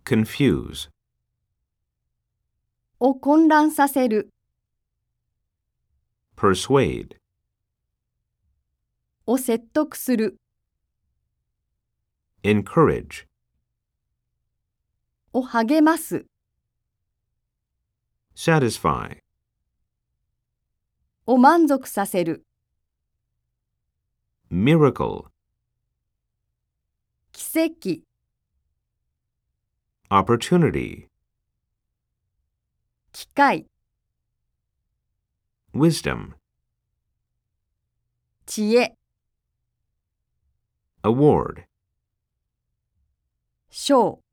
confuse, を混乱させる、 persuade, を説得する、 encourage, を励ます、 satisfy, を満足させる、 miracle, 奇跡、 opportunity, 機会、 wisdom, 知恵、 award. 賞。